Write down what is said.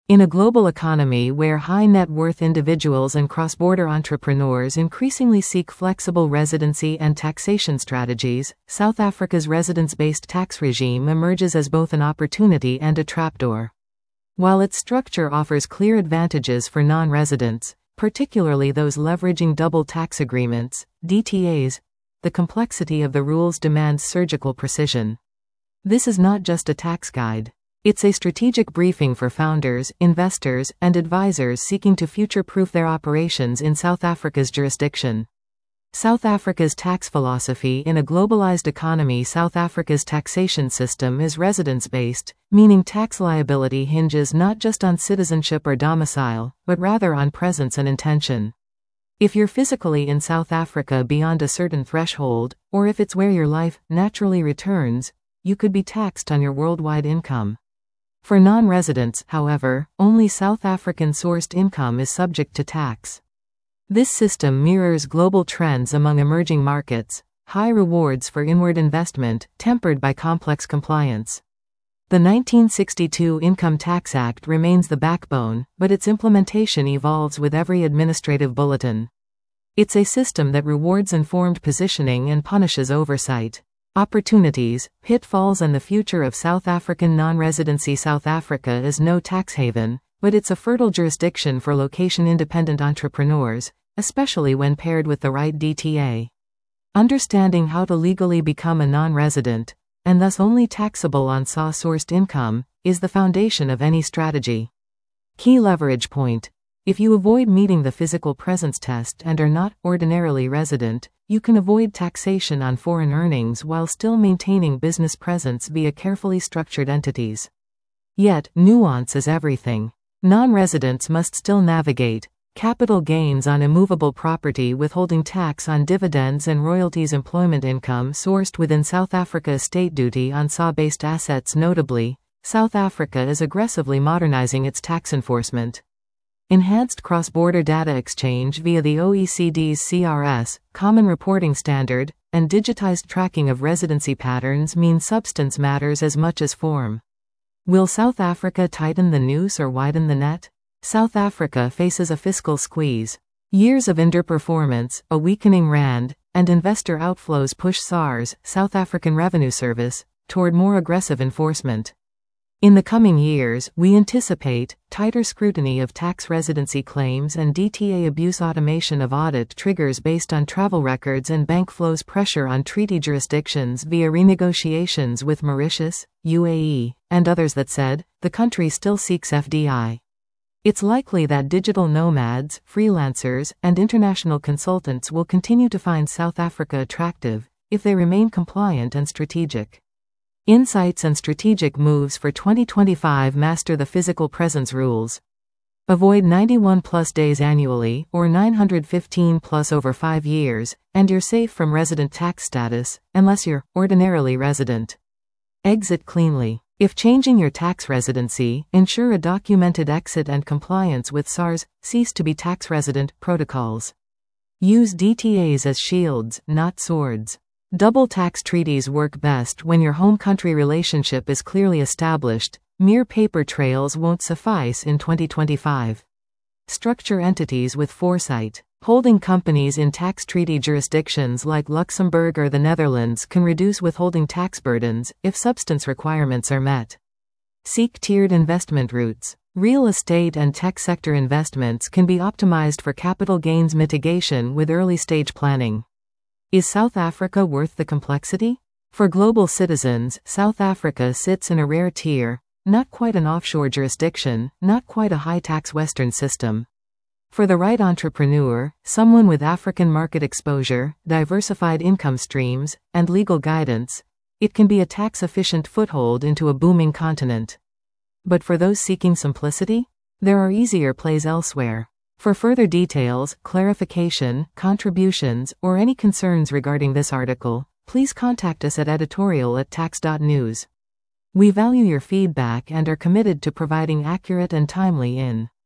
In a global economy where high-net-worth individuals and cross-border entrepreneurs increasingly seek flexible residency and taxation strategies, South Africa's residence-based tax regime emerges as both an opportunity and a trapdoor. While its structure offers clear advantages for non-residents, particularly those leveraging double tax agreements, DTAs, the complexity of the rules demands surgical precision. This is not just a tax guide. It's a strategic briefing for founders, investors, and advisors seeking to future-proof their operations in South Africa's jurisdiction. South Africa's tax philosophy. In a globalized economy, South Africa's taxation system is residence-based, meaning tax liability hinges not just on citizenship or domicile, but rather on presence and intention. If you're physically in South Africa beyond a certain threshold, or if it's where your life naturally returns, you could be taxed on your worldwide income. For non-residents, however, only South African-sourced income is subject to tax. This system mirrors global trends among emerging markets: high rewards for inward investment, tempered by complex compliance. The 1962 Income Tax Act remains the backbone, but its implementation evolves with every administrative bulletin. It's a system that rewards informed positioning and punishes oversight. Opportunities, pitfalls, and the future of South African non-residency. South Africa is no tax haven, but it's a fertile jurisdiction for location-independent entrepreneurs, especially when paired with the right DTA. Understanding how to legally become a non-resident, and thus only taxable on SA-sourced income, is the foundation of any strategy. Key leverage point: if you avoid meeting the physical presence test and are not ordinarily resident, you can avoid taxation on foreign earnings while still maintaining business presence via carefully structured entities. Yet, nuance is everything. Non-residents must still navigate capital gains on immovable property, withholding tax on dividends and royalties, employment income sourced within South Africa, estate duty on SA-based assets. Notably, South Africa is aggressively modernizing its tax enforcement. Enhanced cross-border data exchange via the OECD's CRS, Common Reporting Standard, and digitized tracking of residency patterns mean substance matters as much as form. Will South Africa tighten the noose or widen the net? South Africa faces a fiscal squeeze. Years of underperformance, a weakening rand, and investor outflows push SARS, South African Revenue Service, toward more aggressive enforcement. In the coming years, we anticipate tighter scrutiny of tax residency claims and DTA abuse, automation of audit triggers based on travel records, and bank flows, pressure on treaty jurisdictions via renegotiations with Mauritius, UAE, and others. That said, the country still seeks FDI. It's likely that digital nomads, freelancers, and international consultants will continue to find South Africa attractive if they remain compliant and strategic. Insights and strategic moves for 2025: master the physical presence rules. Avoid 91+ days annually, or 915+ over 5 years, and you're safe from resident tax status, unless you're ordinarily resident. Exit cleanly. If changing your tax residency, ensure a documented exit and compliance with SARS, cease to be tax resident protocols. Use DTAs as shields, not swords. Double tax treaties work best when your home country relationship is clearly established. Mere paper trails won't suffice in 2025. Structure entities with foresight. Holding companies in tax treaty jurisdictions like Luxembourg or the Netherlands can reduce withholding tax burdens if substance requirements are met. Seek tiered investment routes. Real estate and tech sector investments can be optimized for capital gains mitigation with early-stage planning. Is South Africa worth the complexity? For global citizens, South Africa sits in a rare tier, not quite an offshore jurisdiction, not quite a high-tax Western system. For the right entrepreneur, someone with African market exposure, diversified income streams, and legal guidance, it can be a tax-efficient foothold into a booming continent. But for those seeking simplicity, there are easier plays elsewhere. For further details, clarification, contributions, or any concerns regarding this article, please contact us at editorial@tax.news. We value your feedback and are committed to providing accurate and timely